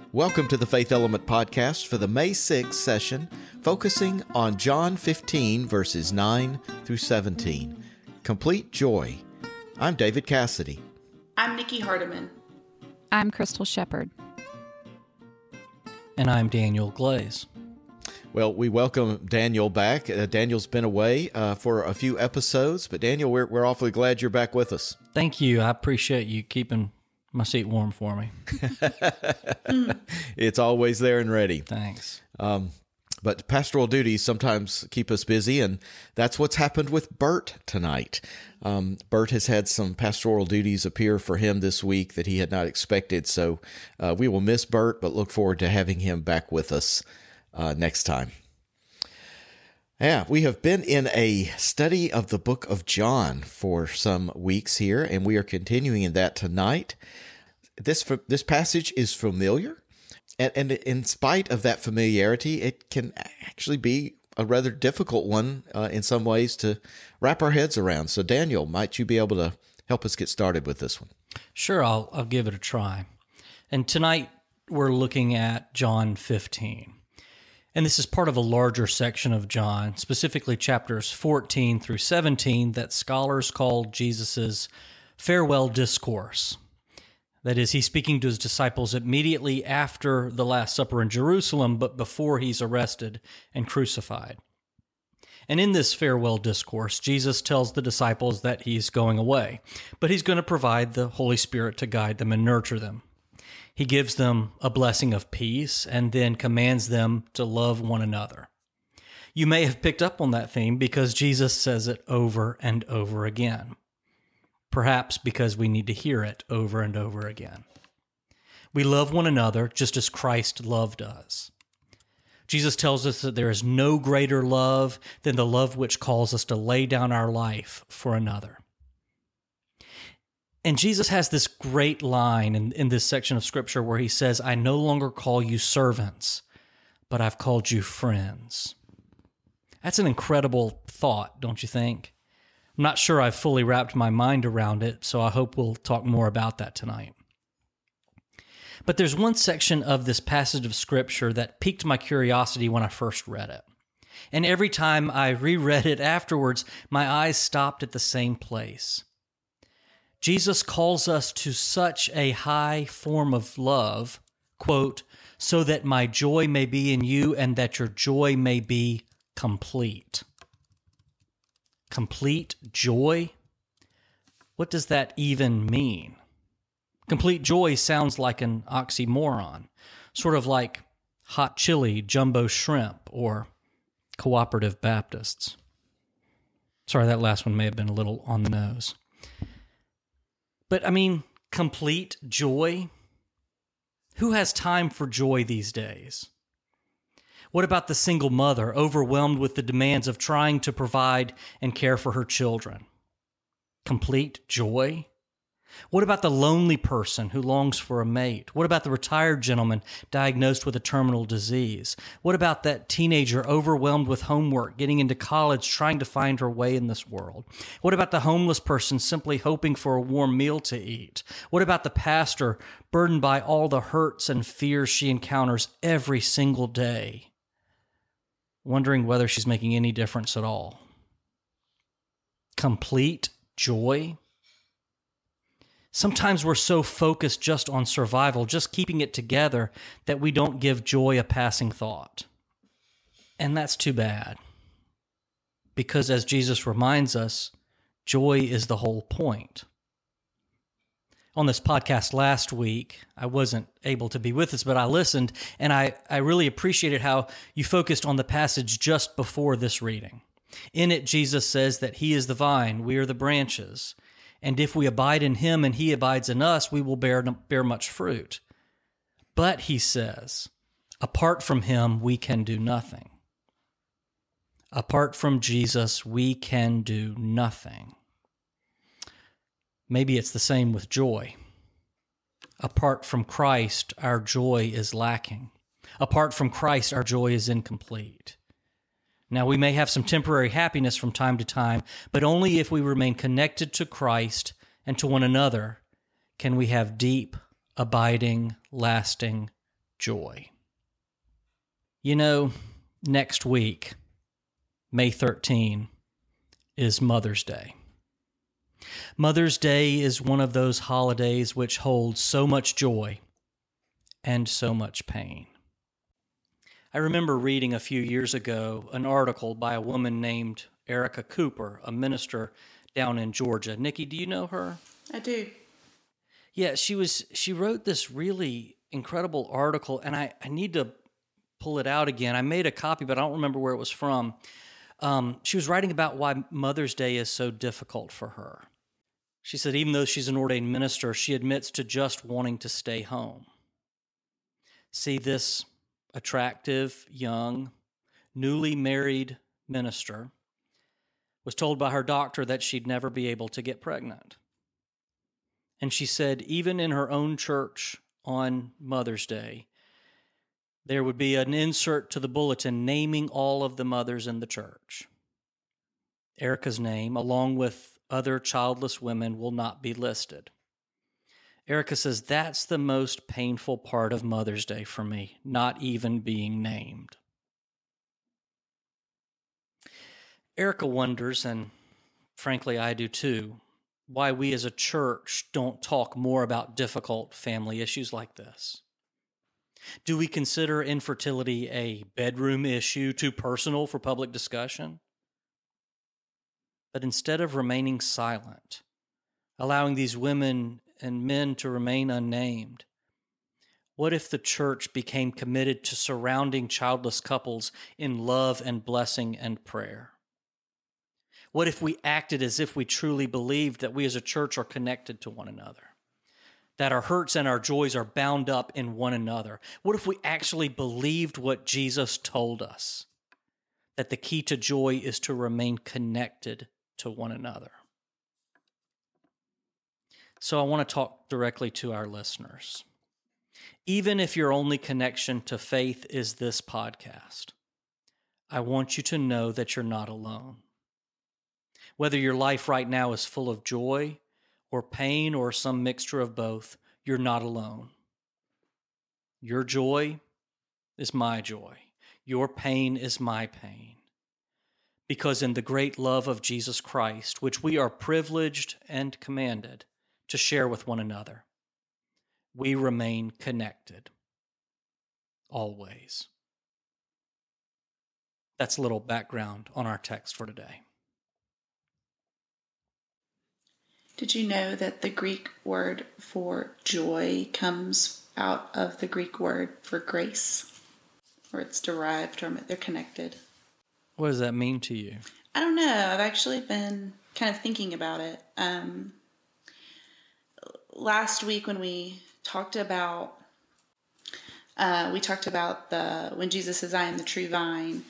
Welcome to the Faith Element Podcast for the May 6th session, focusing on John 15, verses 9 through 17. Complete Joy. I'm David Cassidy. I'm Nikki Hardiman. I'm Crystal Shepard. And I'm Daniel Glaze. Well, we welcome Daniel back. Daniel's been away for a few episodes, but Daniel, we're awfully glad you're back with us. Thank you. I appreciate you keeping my seat warm for me. It's always there and ready. Thanks. But pastoral duties sometimes keep us busy, and that's what's happened with Bert tonight. Bert has had some pastoral duties appear for him this week that he had not expected, so we will miss Bert, but look forward to having him back with us next time. Yeah, we have been in a study of the book of John for some weeks here, and we are continuing in that tonight. This passage is familiar, and in spite of that familiarity, it can actually be a rather difficult one in some ways to wrap our heads around. So, Daniel, might you be able to help us get started with this one? Sure, I'll give it a try. And tonight we're looking at John 15. And this is part of a larger section of John, specifically chapters 14 through 17, that scholars call Jesus' farewell discourse. That is, he's speaking to his disciples immediately after the Last Supper in Jerusalem, but before he's arrested and crucified. And in this farewell discourse, Jesus tells the disciples that he's going away, but he's going to provide the Holy Spirit to guide them and nurture them. He gives them a blessing of peace and then commands them to love one another. You may have picked up on that theme because Jesus says it over and over again. Perhaps because we need to hear it over and over again. We love one another just as Christ loved us. Jesus tells us that there is no greater love than the love which calls us to lay down our life for another. And Jesus has this great line in this section of Scripture where he says, I no longer call you servants, but I've called you friends. That's an incredible thought, don't you think? I'm not sure I've fully wrapped my mind around it, so I hope we'll talk more about that tonight. But there's one section of this passage of Scripture that piqued my curiosity when I first read it. And every time I reread it afterwards, my eyes stopped at the same place. Jesus calls us to such a high form of love, quote, so that my joy may be in you and that your joy may be complete. Complete joy? What does that even mean? Complete joy sounds like an oxymoron, sort of like hot chili, jumbo shrimp, or cooperative Baptists. Sorry, that last one may have been a little on the nose. But I mean, complete joy? Who has time for joy these days? What about the single mother overwhelmed with the demands of trying to provide and care for her children? Complete joy? What about the lonely person who longs for a mate? What about the retired gentleman diagnosed with a terminal disease? What about that teenager overwhelmed with homework, getting into college, trying to find her way in this world? What about the homeless person simply hoping for a warm meal to eat? What about the pastor burdened by all the hurts and fears she encounters every single day, wondering whether she's making any difference at all? Complete joy? Sometimes we're so focused just on survival, just keeping it together, that we don't give joy a passing thought. And that's too bad. Because as Jesus reminds us, joy is the whole point. On this podcast last week, I wasn't able to be with us, but I listened, and I really appreciated how you focused on the passage just before this reading. In it, Jesus says that he is the vine, we are the branches. And if we abide in him and he abides in us, we will bear much fruit. But, he says, apart from him, we can do nothing. Apart from Jesus, we can do nothing. Maybe it's the same with joy. Apart from Christ, our joy is lacking. Apart from Christ, our joy is incomplete. Now, we may have some temporary happiness from time to time, but only if we remain connected to Christ and to one another can we have deep, abiding, lasting joy. You know, next week, May 13, is Mother's Day. Mother's Day is one of those holidays which holds so much joy and so much pain. I remember reading a few years ago an article by a woman named Erica Cooper, a minister down in Georgia. Nikki, do you know her? I do. Yeah, she wrote this really incredible article, and I need to pull it out again. I made a copy, but I don't remember where it was from. She was writing about why Mother's Day is so difficult for her. She said even though she's an ordained minister, she admits to just wanting to stay home. See, this attractive, young, newly married minister was told by her doctor that she'd never be able to get pregnant. And she said even in her own church on Mother's Day, there would be an insert to the bulletin naming all of the mothers in the church. Erica's name, along with other childless women, will not be listed. Erica says, that's the most painful part of Mother's Day for me, not even being named. Erica wonders, and frankly I do too, why we as a church don't talk more about difficult family issues like this. Do we consider infertility a bedroom issue, too personal for public discussion? But instead of remaining silent, allowing these women and men to remain unnamed, what if the church became committed to surrounding childless couples in love and blessing and prayer? What if we acted as if we truly believed that we as a church are connected to one another? That our hurts and our joys are bound up in one another? What if we actually believed what Jesus told us? That the key to joy is to remain connected to one another. So I want to talk directly to our listeners. Even if your only connection to faith is this podcast, I want you to know that you're not alone. Whether your life right now is full of joy or pain or some mixture of both, you're not alone. Your joy is my joy. Your pain is my pain. Because in the great love of Jesus Christ, which we are privileged and commanded to share with one another, we remain connected always. That's a little background on our text for today. Did you know that the Greek word for joy comes out of the Greek word for grace? Or it's derived from it. They're connected. What does that mean to you? I don't know. I've actually been kind of thinking about it. Last week when we talked about when Jesus says, I am the true vine,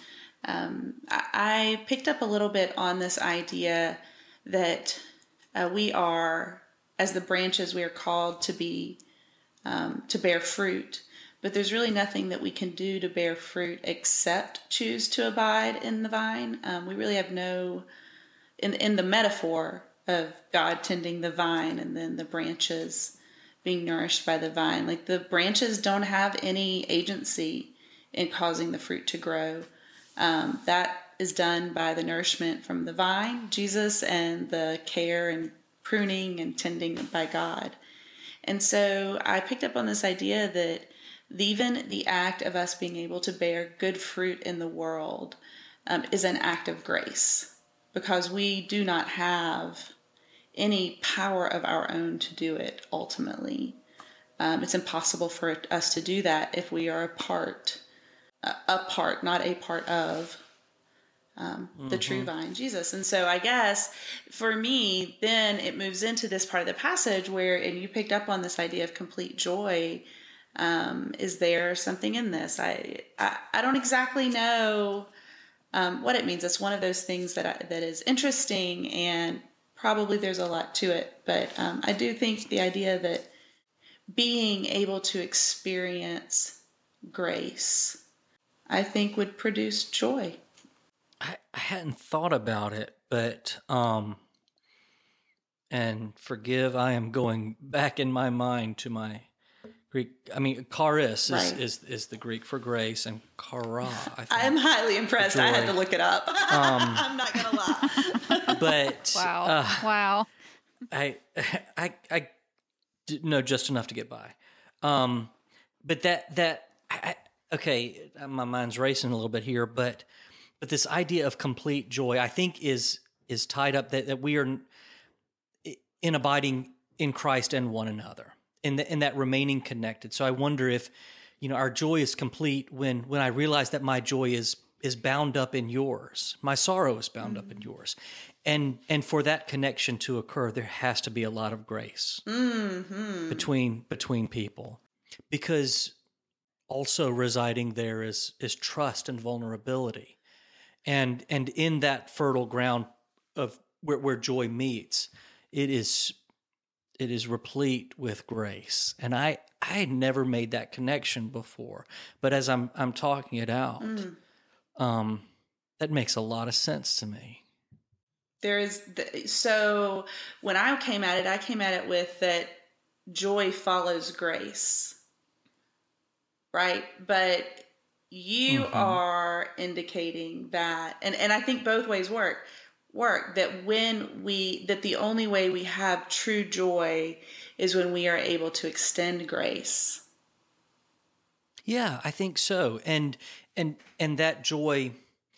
I picked up a little bit on this idea that we are, as the branches, we are called to be, to bear fruit. But there's really nothing that we can do to bear fruit except choose to abide in the vine. We really have no, in the metaphor of God tending the vine and then the branches being nourished by the vine, like the branches don't have any agency in causing the fruit to grow. That is done by the nourishment from the vine, Jesus, and the care and pruning and tending by God. And so I picked up on this idea that even the act of us being able to bear good fruit in the world is an act of grace, because we do not have any power of our own to do it ultimately. It's impossible for us to do that if we are not a part of the true vine, Jesus. And so I guess for me, then it moves into this part of the passage where, and you picked up on this idea of complete joy. Is there something in this? I don't exactly know what it means. It's one of those things that is interesting, and probably there's a lot to it. But I do think the idea that being able to experience grace, I think, would produce joy. I hadn't thought about it, but and forgive, I am going back in my mind to my Greek. I mean, charis Right. is the Greek for grace, and chara, I think. I'm highly impressed. I had to look it up. I'm not gonna lie. But Wow. Wow. I know just enough to get by. But okay, my mind's racing a little bit here, but this idea of complete joy, I think, is tied up that we are in abiding in Christ and one another, in that remaining connected. So I wonder if, our joy is complete when I realize that my joy is bound up in yours. My sorrow is bound up in yours. And for that connection to occur, there has to be a lot of grace between people, because also residing there is trust and vulnerability. And in that fertile ground of where joy meets, it is replete with grace. And I had never made that connection before, but as I'm talking it out, that makes a lot of sense to me. So when I came at it with that joy follows grace, right? But you are indicating that, and I think both ways work, that that the only way we have true joy is when we are able to extend grace. Yeah, I think so. And that joy,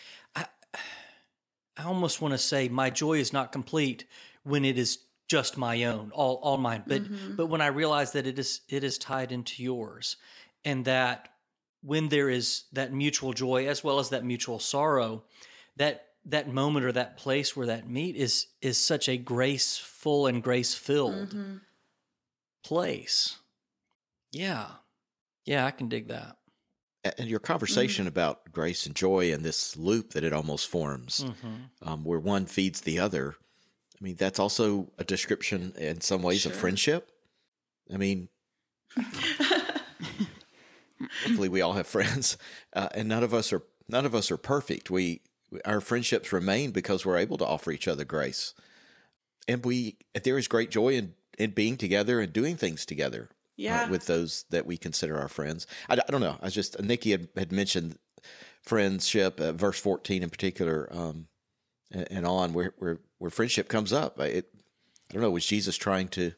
I almost want to say my joy is not complete when it is just my own, all mine. But when I realize that it is tied into yours, and that when there is that mutual joy as well as that mutual sorrow, that moment or that place where that meet is such a graceful and grace-filled place. Yeah, I can dig that. And your conversation about grace and joy and this loop that it almost forms, where one feeds the other, I mean, that's also a description in some ways of friendship. I mean, hopefully we all have friends, and none of us are perfect. Our friendships remain because we're able to offer each other grace, and there is great joy in being together and doing things together. Yeah. With those that we consider our friends. I don't know. Nikki had mentioned friendship, verse 14 in particular, and on where friendship comes up. I don't know. Was Jesus trying to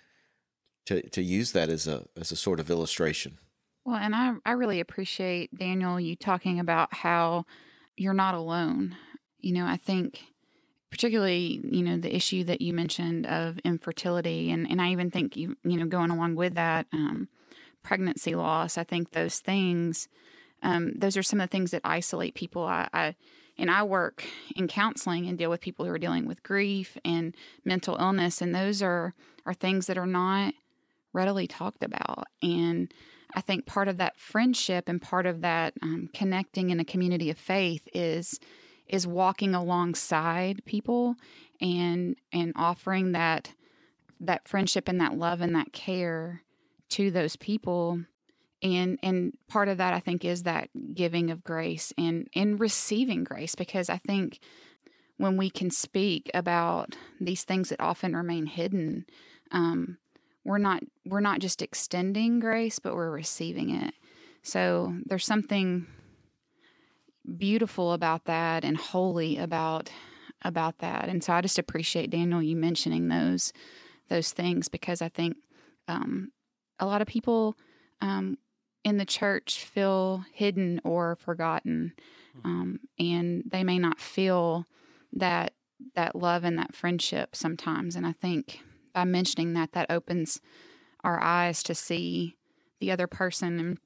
use that as a sort of illustration? Well, and I really appreciate, Daniel, you talking about how you're not alone. I think particularly, the issue that you mentioned of infertility, and I even think going along with that, pregnancy loss. I think those things, those are some of the things that isolate people. I work in counseling and deal with people who are dealing with grief and mental illness, and those are things that are not readily talked about. And I think part of that friendship and part of that connecting in a community of faith is walking alongside people and offering that friendship and that love and that care to those people. And part of that, I think, is that giving of grace and receiving grace, because I think when we can speak about these things that often remain hidden, we're not just extending grace, but we're receiving it. So there's something beautiful about that and holy about that. And so I just appreciate, Daniel, you mentioning those things, because I think a lot of people in the church feel hidden or forgotten, and they may not feel that love and that friendship sometimes. And I think by mentioning that opens our eyes to see the other person. And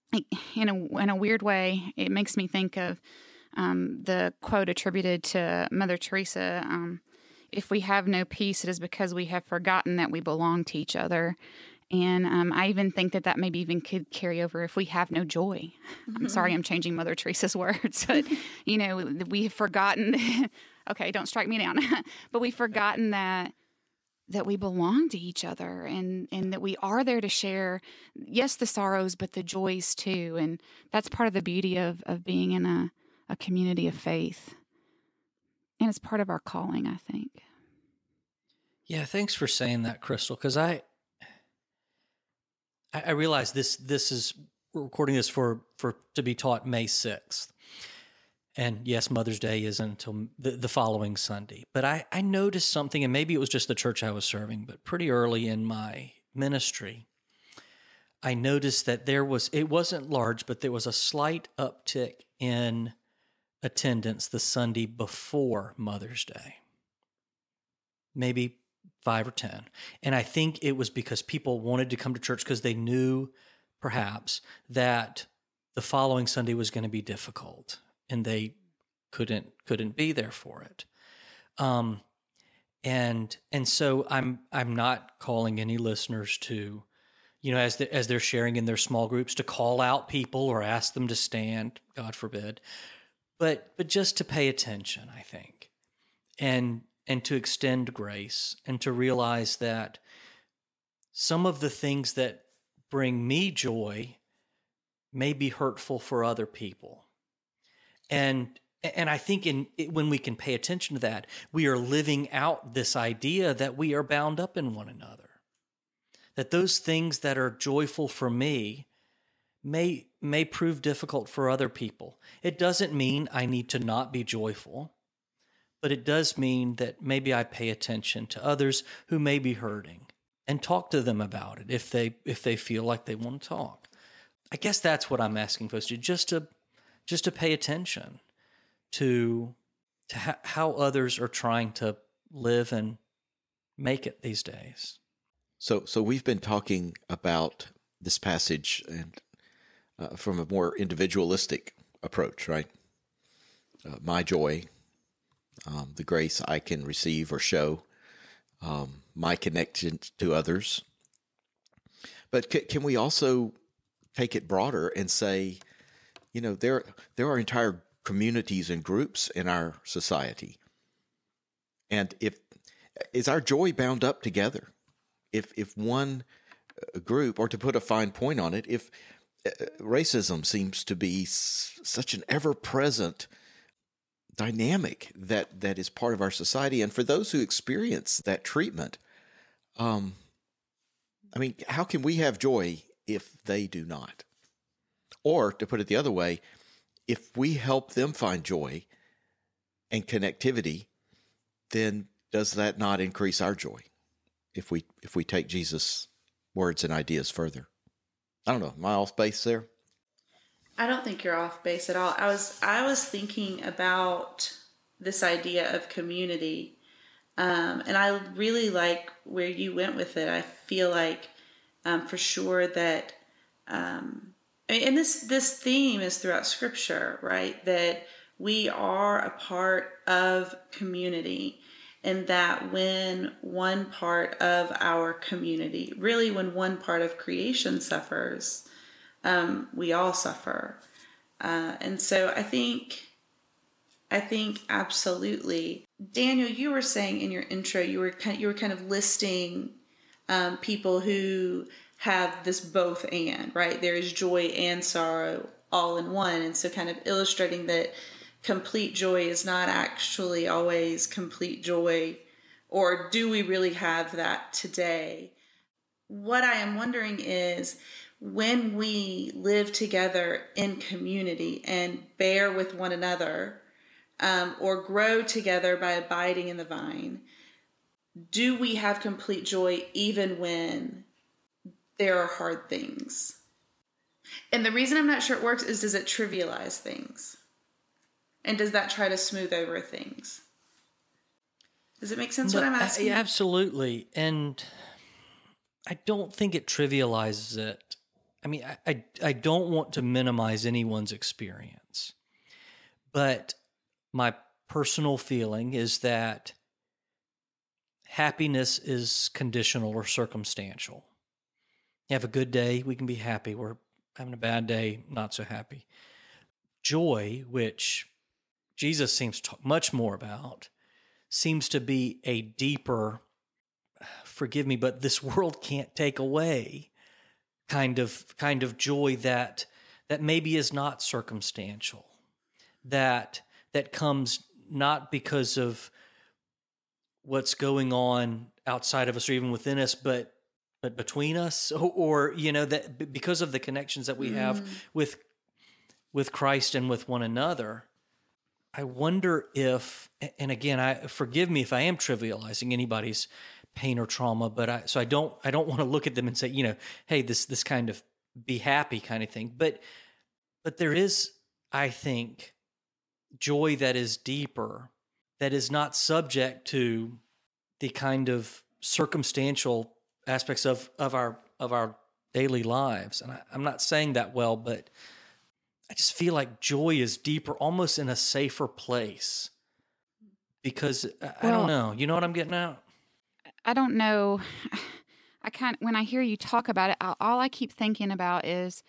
in a weird way, it makes me think of the quote attributed to Mother Teresa, if we have no peace, it is because we have forgotten that we belong to each other. And I even think that maybe even could carry over if we have no joy. I'm sorry, I'm changing Mother Teresa's words, but, we have forgotten, okay, don't strike me down, but we've forgotten that we belong to each other and that we are there to share, yes, the sorrows, but the joys too. And that's part of the beauty of being in a community of faith. And it's part of our calling, I think. Yeah, thanks for saying that, Crystal, because I I realize this is, we're recording this for to be taught May 6th. And yes, Mother's Day isn't until the following Sunday. But I noticed something, and maybe it was just the church I was serving, but pretty early in my ministry, I noticed that it wasn't large, but there was a slight uptick in attendance the Sunday before Mother's Day. Maybe 5 or 10. And I think it was because people wanted to come to church because they knew perhaps that the following Sunday was going to be difficult and they couldn't be there for it. And so I'm not calling any listeners to, as they're sharing in their small groups, to call out people or ask them to stand, God forbid, but just to pay attention, I think, and to extend grace and to realize that some of the things that bring me joy may be hurtful for other people. And I think when we can pay attention to that, we are living out this idea that we are bound up in one another. That those things that are joyful for me may prove difficult for other people. It doesn't mean I need to not be joyful, but it does mean that maybe I pay attention to others who may be hurting and talk to them about it if they feel like they want to talk. I guess that's what I'm asking folks to do, just to pay attention to how others are trying to live and make it these days. So we've been talking about this passage and from a more individualistic approach, right? My joy, the grace I can receive or show, my connection to others. But can we also take it broader and say, there are entire communities and groups in our society, and is our joy bound up together? If one group, or to put a fine point on it, if racism seems to be such an ever-present dynamic that is part of our society, and for those who experience that treatment, how can we have joy if they do not? Or, to put it the other way, if we help them find joy and connectivity, then does that not increase our joy if we take Jesus' words and ideas further? I don't know. Am I off base there? I don't think you're off base at all. I was thinking about this idea of community, and I really like where you went with it. I feel like for sure that, and this theme is throughout Scripture, right? That we are a part of community, and that when one part of our community, really when one part of creation suffers, we all suffer. And so I think absolutely. Daniel, you were saying in your intro, you were kind of listing people who have this both and, right? There is joy and sorrow all in one. And so kind of illustrating that complete joy is not actually always complete joy, or do we really have that today? What I am wondering is, when we live together in community and bear with one another, or grow together by abiding in the vine, do we have complete joy even when there are hard things? And the reason I'm not sure it works is, does it trivialize things? And does that try to smooth over things? Does it make sense what I'm asking? Absolutely. And I don't think it trivializes it. I mean, I don't want to minimize anyone's experience. But my personal feeling is that happiness is conditional or circumstantial. You have a good day, we can be happy. We're having a bad day, not so happy. Joy, which Jesus seems to talk much more about, seems to be a deeper, forgive me, but this world can't take away kind of joy that maybe is not circumstantial, that comes not because of what's going on outside of us or even within us, but but between us, or that because of the connections that we have with Christ and with one another. I wonder if, and again, forgive me if I am trivializing anybody's pain or trauma, but I don't want to look at them and say, hey, this kind of be happy kind of thing. But there is, I think, joy that is deeper, that is not subject to the kind of circumstantial aspects of our daily lives. And I'm not saying that well, but I just feel like joy is deeper, almost in a safer place. Because I don't know. You know what I'm getting at? I don't know. When I hear you talk about it, all I keep thinking about is,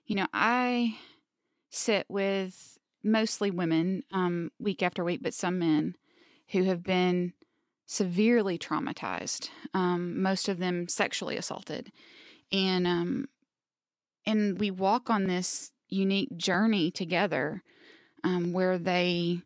I sit with mostly women week after week, but some men who have been severely traumatized, most of them sexually assaulted. And we walk on this unique journey together where they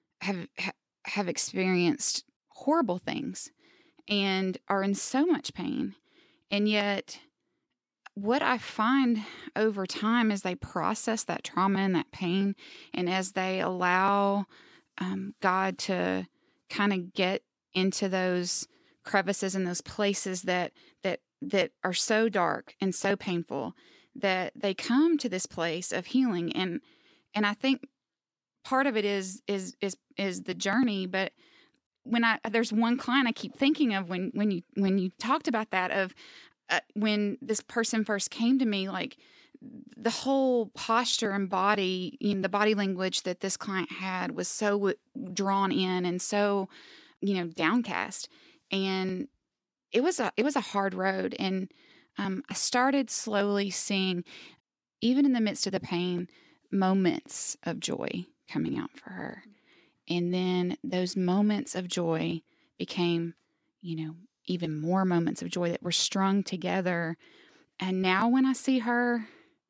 have experienced horrible things and are in so much pain. And yet what I find over time as they process that trauma and that pain, and as they allow God to kind of get into those crevices and those places that are so dark and so painful, that they come to this place of healing. And I think part of it is the journey. But there's one client I keep thinking of when you talked about that, of when this person first came to me, like the whole posture and body, the body language that this client had was so drawn in and so, downcast. And it was a hard road. And I started slowly seeing, even in the midst of the pain, moments of joy coming out for her. And then those moments of joy became, even more moments of joy that were strung together. And now when I see her,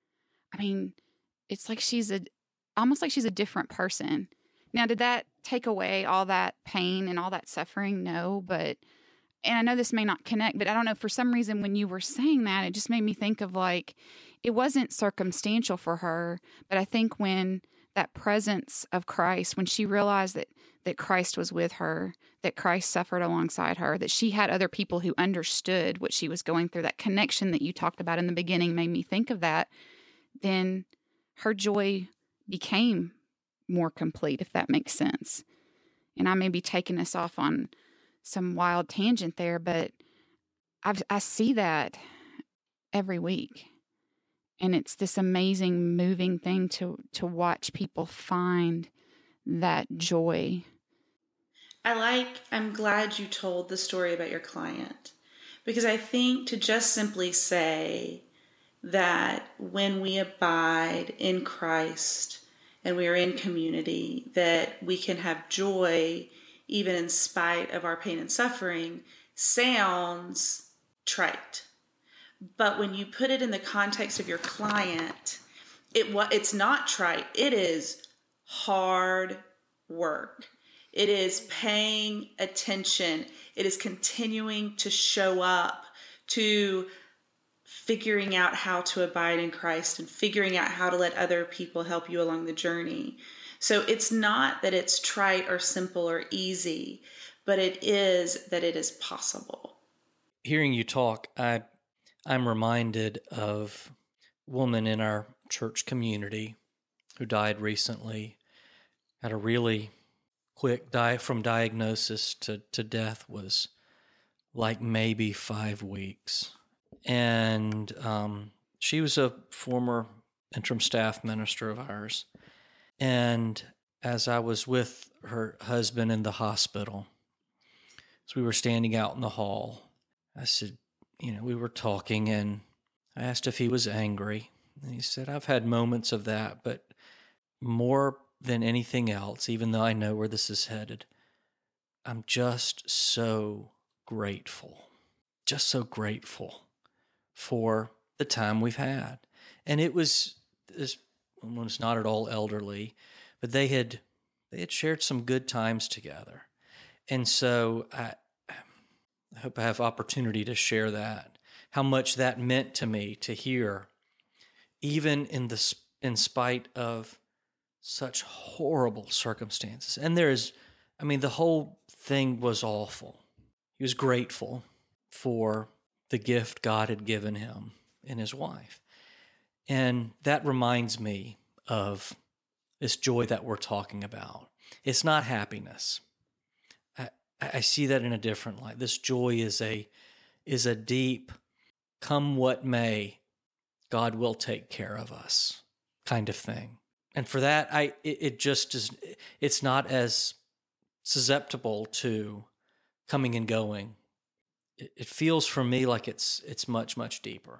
it's like almost like she's a different person. Now, did that take away all that pain and all that suffering? No, and I know this may not connect, but I don't know, for some reason when you were saying that, it just made me think of like, it wasn't circumstantial for her, but I think when that presence of Christ, when she realized that Christ was with her, that Christ suffered alongside her, that she had other people who understood what she was going through, that connection that you talked about in the beginning made me think of that, then her joy became more complete, if that makes sense. And I may be taking us off on some wild tangent there, but I see that every week. And it's this amazing, moving thing to watch people find that joy. I'm glad you told the story about your client, because I think to just simply say that when we abide in Christ and we are in community, that we can have joy even in spite of our pain and suffering, sounds trite. But when you put it in the context of your client, it's not trite. It is hard work. It is paying attention. It is continuing to show up, to figuring out how to abide in Christ and figuring out how to let other people help you along the journey. So it's not that it's trite or simple or easy, but it is that it is possible. Hearing you talk, I'm reminded of a woman in our church community who died recently. Had a really quick from diagnosis to death was like maybe 5 weeks. And she was a former interim staff minister of ours. And as I was with her husband in the hospital, as we were standing out in the hall, I said, we were talking, and I asked if he was angry. And he said, I've had moments of that, but more than anything else, even though I know where this is headed, I'm just so grateful for the time we've had. And this woman's not at all elderly, but they had shared some good times together. And so I hope I have opportunity to share that. how much that meant to me to hear, even in spite of such horrible circumstances. And the whole thing was awful. He was grateful for the gift God had given him and his wife. And that reminds me of this joy that we're talking about. It's not happiness. I see that in a different light. This joy is a deep, come what may, God will take care of us kind of thing. And for that, it just is. It's not as susceptible to coming and going. It feels for me like it's much, much deeper.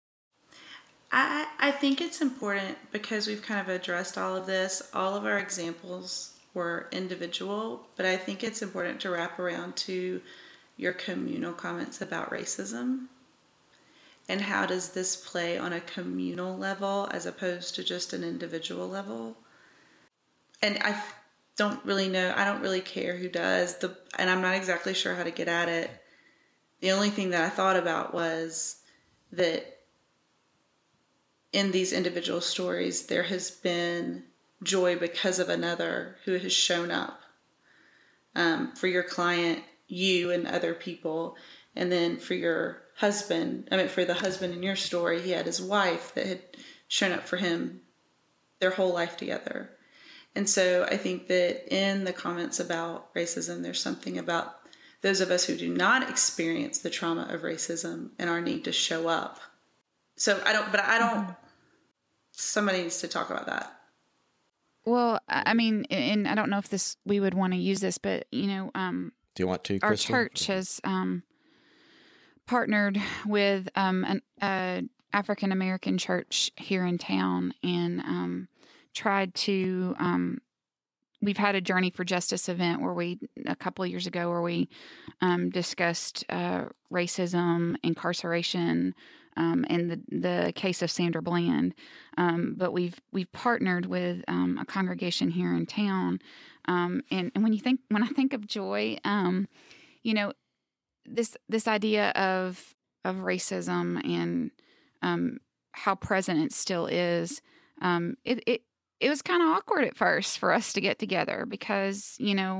I think it's important because we've kind of addressed all of this. All of our examples were individual, but I think it's important to wrap around to your communal comments about racism. And how does this play on a communal level as opposed to just an individual level? And I don't really know. I don't really care who does. And I'm not exactly sure how to get at it. The only thing that I thought about was that in these individual stories, there has been joy because of another who has shown up for your client, you and other people. And then for your husband, for the husband in your story, he had his wife that had shown up for him their whole life together. And so I think that in the comments about racism, there's something about those of us who do not experience the trauma of racism and our need to show up. So I don't, somebody needs to talk about that. Well, and I don't know if we would want to use this, but, do you want to, our Crystal? church has partnered with an African-American church here in town and tried to, we've had a Journey for Justice event a couple of years ago where we discussed racism, incarceration, and the case of Sandra Bland. But we've partnered with a congregation here in town. And when I think of joy, this idea of racism and how present it still is, it was kind of awkward at first for us to get together because,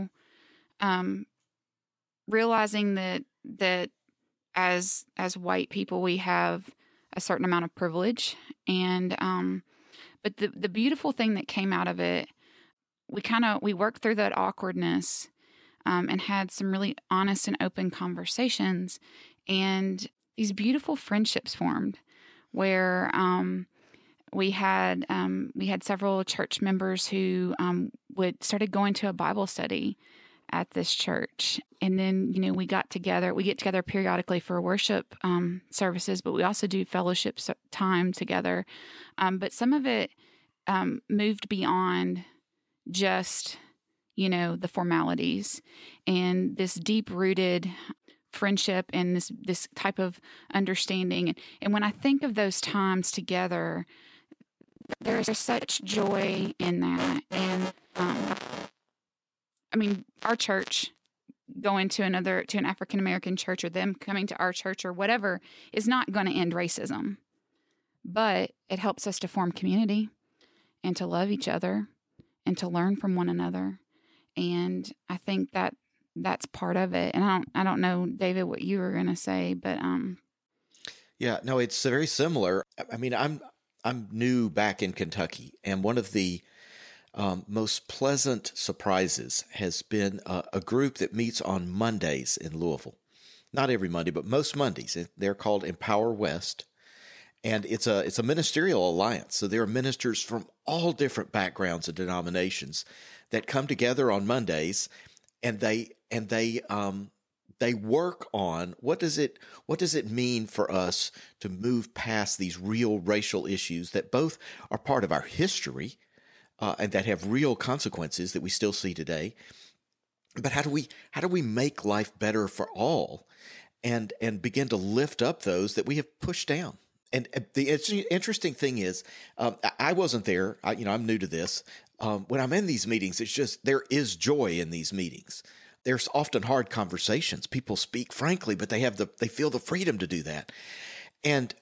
realizing that as white people, we have a certain amount of privilege. And, but the beautiful thing that came out of it, we worked through that awkwardness, and had some really honest and open conversations, and these beautiful friendships formed where, we had several church members who started going to a Bible study at this church, and then we get together periodically for worship services, but we also do fellowship time together. But some of it moved beyond just the formalities, and this deep rooted friendship and this type of understanding. And when I think of those times together, there's such joy in that. And our church going to an African-American church, or them coming to our church or whatever, is not going to end racism, but it helps us to form community and to love each other and to learn from one another. And I think that that's part of it. And I don't know, David, what you were going to say, but yeah, no, it's very similar. I'm new back in Kentucky, and one of the most pleasant surprises has been a group that meets on Mondays in Louisville. Not every Monday, but most Mondays. They're called Empower West, and it's a ministerial alliance. So there are ministers from all different backgrounds and denominations that come together on Mondays, and they work on what does it mean for us to move past these real racial issues that both are part of our history and that have real consequences that we still see today. But how do we make life better for all, and begin to lift up those that we have pushed down? And the interesting thing is, I wasn't there. I'm new to this. When I'm in these meetings, it's just there is joy in these meetings. There's often hard conversations. People speak frankly, but they feel the freedom to do that. And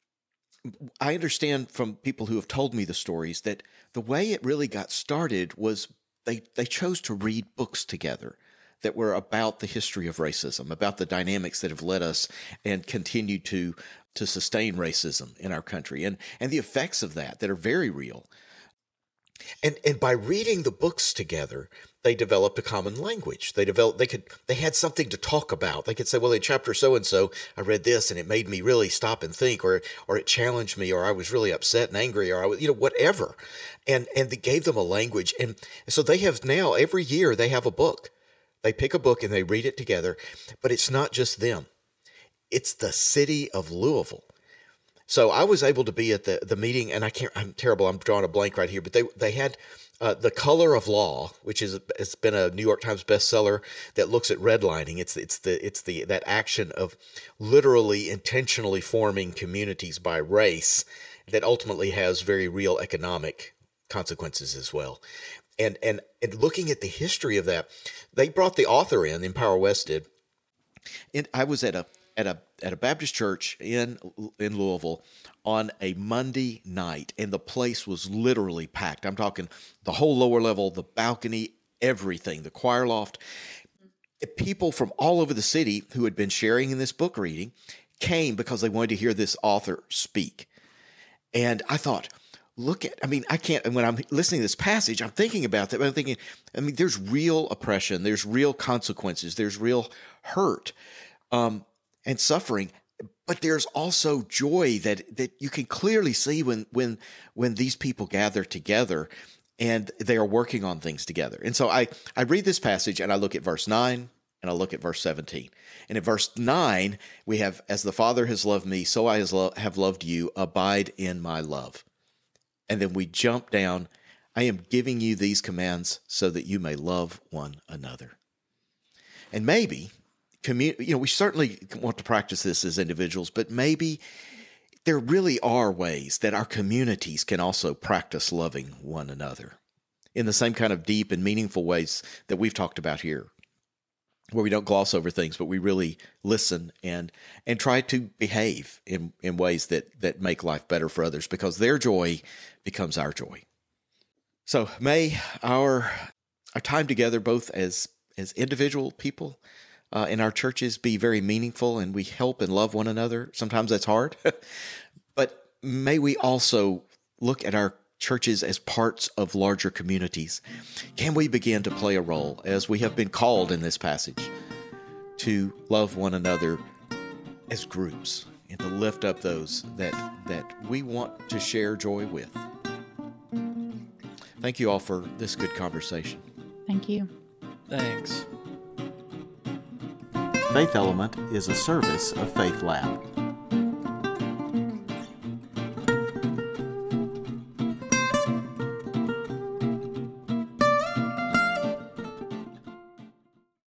I understand from people who have told me the stories that the way it really got started was they chose to read books together that were about the history of racism, about the dynamics that have led us and continue to sustain racism in our country, and the effects of that are very real. And by reading the books together, they developed a common language. They had something to talk about. They could say, well, in chapter so and so, I read this and it made me really stop and think, or it challenged me, or I was really upset and angry, or I was, whatever. And they gave them a language. And so they have now, every year they have a book. They pick a book and they read it together. But it's not just them. It's the city of Louisville. So I was able to be at the meeting, and I'm terrible, I'm drawing a blank right here, but they had The Color of Law, which it's been a New York Times bestseller that looks at redlining. It's that action of literally intentionally forming communities by race that ultimately has very real economic consequences as well. And looking at the history of that, they brought the author in Empower West did. And I was at a Baptist church in Louisville on a Monday night, and the place was literally packed. I'm talking the whole lower level, the balcony, everything, the choir loft. People from all over the city who had been sharing in this book reading came because they wanted to hear this author speak. And I thought, and when I'm listening to this passage, I'm thinking about that. I'm thinking, there's real oppression, there's real consequences, there's real hurt and suffering, but there's also joy that you can clearly see when these people gather together and they are working on things together. And so I read this passage and I look at verse 9 and I look at verse 17. And in verse 9, we have, as the Father has loved me, so I have loved you, abide in my love. And then we jump down, I am giving you these commands so that you may love one another. And maybe, we certainly want to practice this as individuals, but maybe there really are ways that our communities can also practice loving one another in the same kind of deep and meaningful ways that we've talked about here, where we don't gloss over things, but we really listen and try to behave in ways that make life better for others, because their joy becomes our joy. So may our time together, both as individual people in our churches, be very meaningful, and we help and love one another. Sometimes that's hard, but may we also look at our churches as parts of larger communities. Can we begin to play a role, as we have been called in this passage, to love one another as groups and to lift up those that we want to share joy with? Thank you all for this good conversation. Thank you. Thanks. Faith Element is a service of Faith Lab.